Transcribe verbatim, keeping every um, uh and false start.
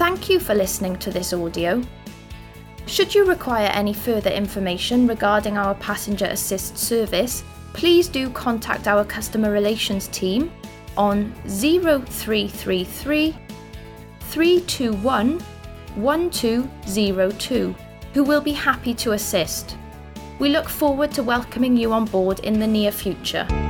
Thank you for listening to this audio. Should you require any further information regarding our Passenger Assist service, please do contact our customer relations team on zero three three three, three two one, one two zero two, who will be happy to assist. We look forward to welcoming you on board in the near future.